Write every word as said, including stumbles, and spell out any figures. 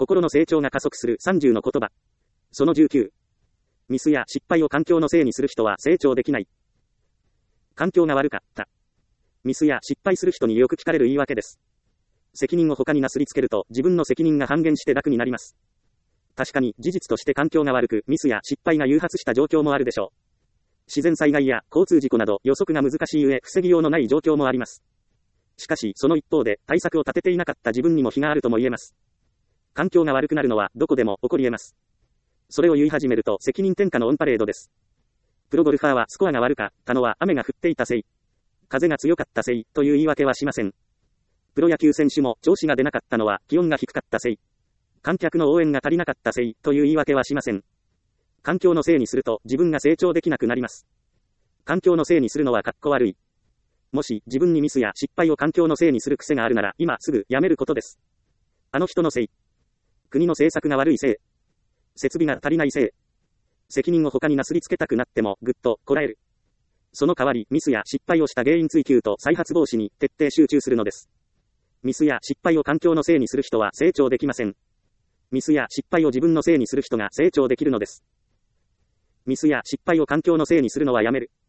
心の成長が加速するさんじゅうの言葉。そのじゅうきゅう。ミスや失敗を環境のせいにする人は成長できない。環境が悪かった。ミスや失敗する人によく聞かれる言い訳です。責任を他になすりつけると自分の責任が半減して楽になります。確かに事実として環境が悪くミスや失敗が誘発した状況もあるでしょう。自然災害や交通事故など予測が難しい上防ぎようのない状況もあります。しかしその一方で対策を立てていなかった自分にも非があるとも言えます。環境が悪くなるのはどこでも起こり得ます。それを言い始めると責任転嫁のオンパレードです。プロゴルファーはスコアが悪かったのは雨が降っていたせい、風が強かったせいという言い訳はしません。プロ野球選手も調子が出なかったのは気温が低かったせい、観客の応援が足りなかったせいという言い訳はしません。環境のせいにすると自分が成長できなくなります。環境のせいにするのはかっこ悪い。もし自分にミスや失敗を環境のせいにする癖があるなら今すぐやめることです。あの人のせい、国の政策が悪いせい、設備が足りないせい、責任を他になすりつけたくなってもぐっとこらえる。その代わりミスや失敗をした原因追求と再発防止に徹底集中するのです。ミスや失敗を環境のせいにする人は成長できません。ミスや失敗を自分のせいにする人が成長できるのです。ミスや失敗を環境のせいにするのはやめる。